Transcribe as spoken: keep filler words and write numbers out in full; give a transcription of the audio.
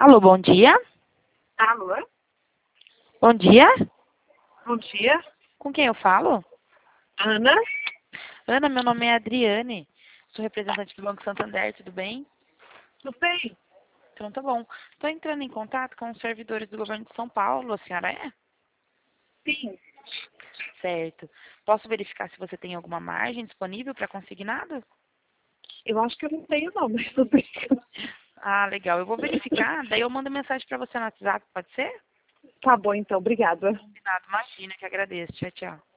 Alô, bom dia? Alô? Bom dia? Bom dia. Com quem eu falo? Ana? Ana, meu nome é Adriane. Sou representante do Banco Santander, tudo bem? Tudo bem? Então tá bom. Estou entrando em contato com os servidores do governo de São Paulo, a senhora é? Sim. Certo. Posso verificar se você tem alguma margem disponível para consignado? Eu acho que eu não tenho não, mas tudo bem. Ah, legal. Eu vou verificar, daí eu mando mensagem para você no WhatsApp, pode ser? Tá bom então, obrigada. Combinado, imagina que agradeço. Tchau, tchau.